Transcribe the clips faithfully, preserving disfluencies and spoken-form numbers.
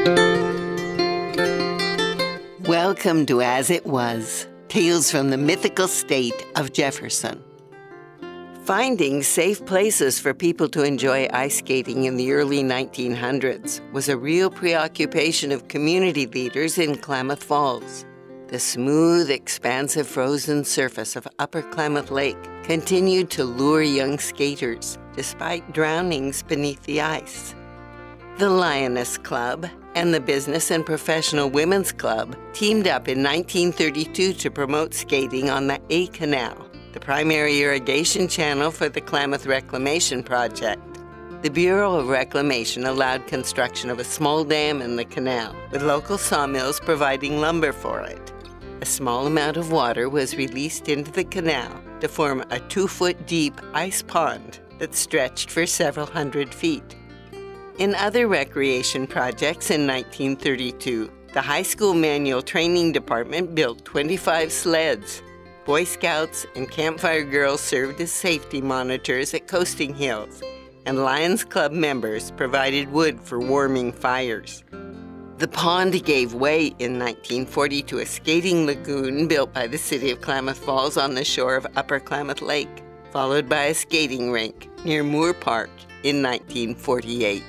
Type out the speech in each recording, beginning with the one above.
Welcome to As It Was, Tales from the Mythical State of Jefferson. Finding safe places for people to enjoy ice skating in the early nineteen hundreds was a real preoccupation of community leaders in Klamath Falls. The smooth, expansive frozen surface of Upper Klamath Lake continued to lure young skaters, despite drownings beneath the ice. The Lioness Club and the Business and Professional Women's Club teamed up in nineteen thirty-two to promote skating on the A Canal, the primary irrigation channel for the Klamath Reclamation Project. The Bureau of Reclamation allowed construction of a small dam in the canal, with local sawmills providing lumber for it. A small amount of water was released into the canal to form a two-foot-deep ice pond that stretched for several hundred feet. In other recreation projects in nineteen thirty-two, the high school manual training department built twenty-five sleds. Boy Scouts and Campfire Girls served as safety monitors at coasting hills, and Lions Club members provided wood for warming fires. The pond gave way in nineteen forty to a skating lagoon built by the city of Klamath Falls on the shore of Upper Klamath Lake, followed by a skating rink near Moore Park in nineteen forty-eight.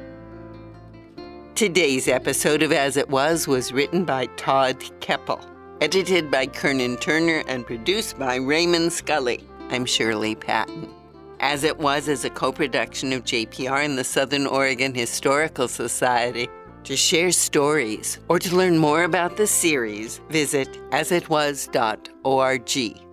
Today's episode of As It Was was written by Todd Keppel, edited by Kernan Turner, and produced by Raymond Scully. I'm Shirley Patton. As It Was is a co-production of J P R and the Southern Oregon Historical Society. To share stories or to learn more about the series, visit as it was dot org.